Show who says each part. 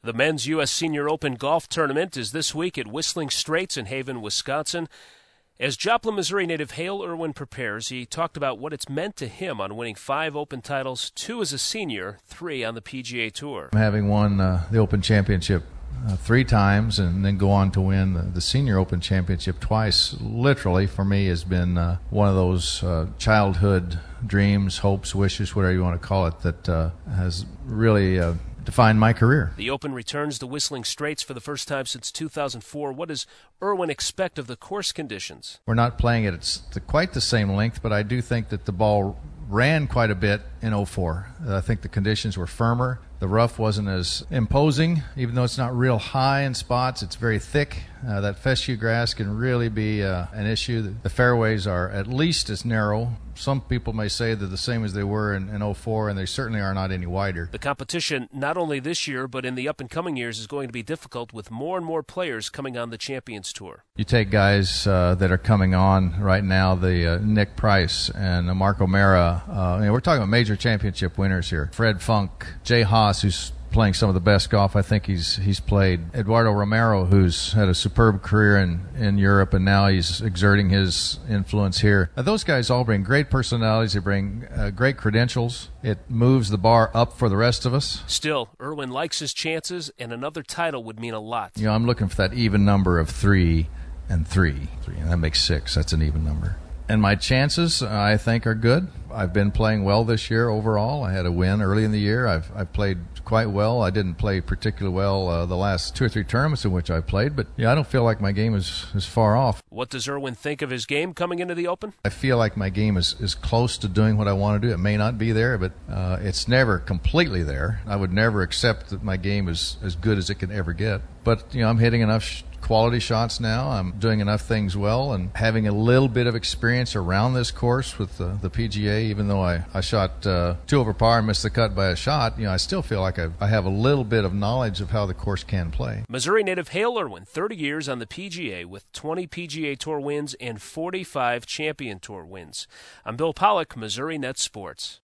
Speaker 1: The men's U.S. Senior Open golf tournament is this week at Whistling Straits in Haven, Wisconsin. As Joplin, Missouri native Hale Irwin prepares, he talked about what it's meant to him on winning 5 Open titles, 2 as a senior, 3 on the PGA Tour.
Speaker 2: Having won the Open Championship 3 times and then go on to win the Senior Open Championship twice, literally for me has been one of those childhood dreams, hopes, wishes, whatever you want to call it, that has really defined my career.
Speaker 1: The Open returns to Whistling Straits for the first time since 2004. What does Irwin expect of the course conditions?
Speaker 2: We're not playing it at quite the same length, but I do think that the ball ran quite a bit in 04. I think the conditions were firmer. The rough wasn't as imposing, even though it's not real high in spots. It's very thick. That fescue grass can really be an issue. The fairways are at least as narrow. Some people may say they're the same as they were in 04, and they certainly are not any wider.
Speaker 1: The competition, not only this year, but in the up-and-coming years, is going to be difficult with more and more players coming on the Champions Tour.
Speaker 2: You take guys that are coming on right now, the Nick Price and Mark O'Mara. We're talking about major championship winners here. Fred Funk, Jay Haas, who's playing some of the best golf I think he's played. Eduardo Romero, who's had a superb career in Europe, and now he's exerting his influence here. Those guys all bring great personalities. They bring great credentials. It moves the bar up for the rest of us.
Speaker 1: Still, Irwin likes his chances, and another title would mean a lot.
Speaker 2: I'm looking for that even number of 3 and 3. And that makes 6. That's an even number. And my chances, I think, are good. I've been playing well this year overall. I had a win early in the year. I've played quite well. I didn't play particularly well the last 2 or 3 tournaments in which I played, but I don't feel like my game is far off.
Speaker 1: What does Irwin think of his game coming into the Open?
Speaker 2: I feel like my game is close to doing what I want to do. It may not be there, but it's never completely there. I would never accept that my game is as good as it can ever get. But, I'm hitting enough quality shots now. I'm doing enough things well, and having a little bit of experience around this course with the PGA, even though I shot 2 over par and missed the cut by a shot, I still feel like I have a little bit of knowledge of how the course can play.
Speaker 1: Missouri native Hale Irwin, 30 years on the PGA with 20 PGA Tour wins and 45 Champion Tour wins. I'm Bill Pollock, Missouri Net Sports.